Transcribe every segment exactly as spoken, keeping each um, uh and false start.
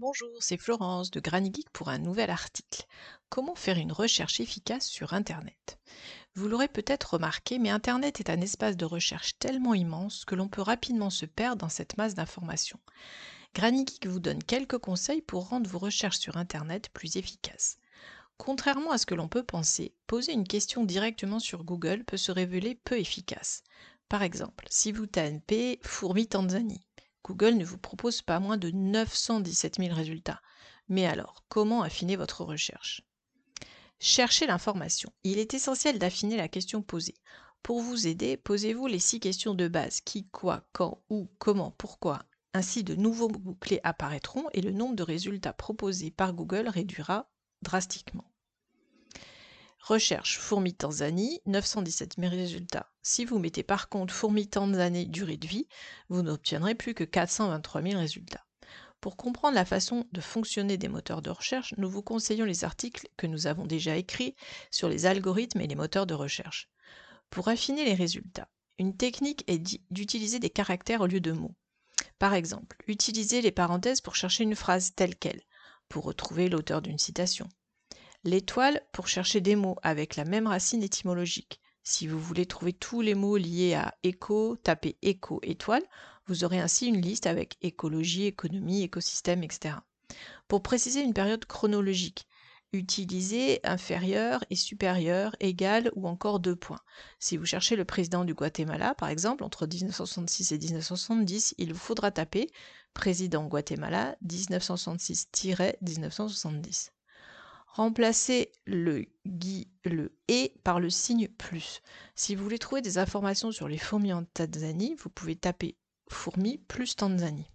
Bonjour, c'est Florence de Granny Geek pour un nouvel article. Comment faire une recherche efficace sur Internet? Vous l'aurez peut-être remarqué, mais Internet est un espace de recherche tellement immense que l'on peut rapidement se perdre dans cette masse d'informations. Granny Geek vous donne quelques conseils pour rendre vos recherches sur Internet plus efficaces. Contrairement à ce que l'on peut penser, poser une question directement sur Google peut se révéler peu efficace. Par exemple, si vous tapez fourmi Tanzanie, Google ne vous propose pas moins de neuf cent dix-sept mille résultats. Mais alors, comment affiner votre recherche? Cherchez l'information. Il est essentiel d'affiner la question posée. Pour vous aider, posez-vous les six questions de base: qui, quoi, quand, où, comment, pourquoi. Ainsi, de nouveaux mots-clés apparaîtront et le nombre de résultats proposés par Google réduira drastiquement. Recherche fourmi Tanzanie, neuf cent dix-sept mille résultats. Si vous mettez par contre fourmi Tanzanie durée de vie, vous n'obtiendrez plus que quatre cent vingt-trois mille résultats. Pour comprendre la façon de fonctionner des moteurs de recherche, nous vous conseillons les articles que nous avons déjà écrits sur les algorithmes et les moteurs de recherche. Pour affiner les résultats, une technique est d'utiliser des caractères au lieu de mots. Par exemple, utilisez les parenthèses pour chercher une phrase telle qu'elle, pour retrouver l'auteur d'une citation. L'étoile pour chercher des mots avec la même racine étymologique. Si vous voulez trouver tous les mots liés à éco, tapez éco étoile, vous aurez ainsi une liste avec écologie, économie, écosystème, et cetera. Pour préciser une période chronologique, utilisez inférieur et supérieur, égal ou encore deux points. Si vous cherchez le président du Guatemala, par exemple, entre mille neuf cent soixante-six et mille neuf cent soixante-dix, il vous faudra taper président Guatemala mille neuf cent soixante-six tiret mille neuf cent soixante-dix. Remplacez le gui, le et par le signe plus. Si vous voulez trouver des informations sur les fourmis en Tanzanie, vous pouvez taper fourmis plus Tanzanie.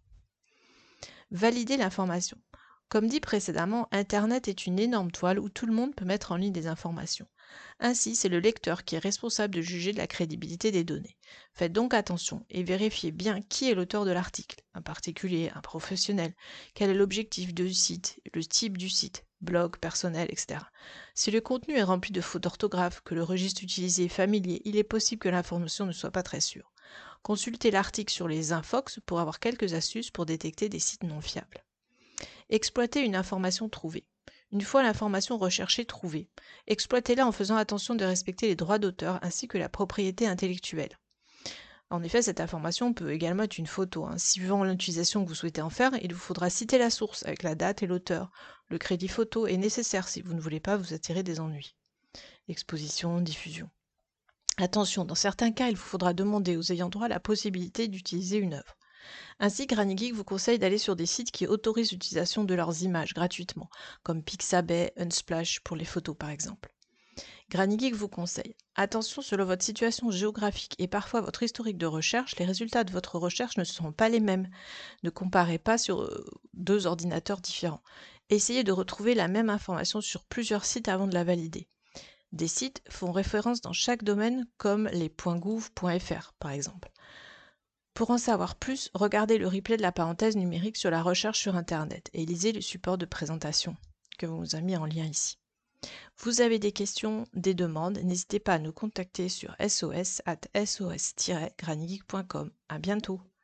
Validez l'information. Comme dit précédemment, Internet est une énorme toile où tout le monde peut mettre en ligne des informations. Ainsi, c'est le lecteur qui est responsable de juger de la crédibilité des données. Faites donc attention et vérifiez bien qui est l'auteur de l'article, un particulier, un professionnel, quel est l'objectif du site, le type du site, blog, personnel, et cetera. Si le contenu est rempli de fautes d'orthographe, que le registre utilisé est familier, il est possible que l'information ne soit pas très sûre. Consultez l'article sur les Infox pour avoir quelques astuces pour détecter des sites non fiables. Exploitez une information trouvée. Une fois l'information recherchée trouvée, exploitez-la en faisant attention de respecter les droits d'auteur ainsi que la propriété intellectuelle. En effet, cette information peut également être une photo. Hein. Suivant l'utilisation que vous souhaitez en faire, il vous faudra citer la source avec la date et l'auteur. Le crédit photo est nécessaire si vous ne voulez pas vous attirer des ennuis. Exposition, diffusion. Attention, dans certains cas, il vous faudra demander aux ayants droit la possibilité d'utiliser une œuvre. Ainsi, Granny Geek vous conseille d'aller sur des sites qui autorisent l'utilisation de leurs images gratuitement, comme Pixabay, Unsplash pour les photos par exemple. Granny Geek vous conseille. Attention, selon votre situation géographique et parfois votre historique de recherche, les résultats de votre recherche ne seront pas les mêmes. Ne comparez pas sur euh, deux ordinateurs différents. Essayez de retrouver la même information sur plusieurs sites avant de la valider. Des sites font référence dans chaque domaine comme les .gouv point fr par exemple. Pour en savoir plus, regardez le replay de la parenthèse numérique sur la recherche sur Internet et lisez le support de présentation que vous nous a mis en lien ici. Vous avez des questions, des demandes, n'hésitez pas à nous contacter sur sos arobase sos tiret grannygeek point com. À bientôt.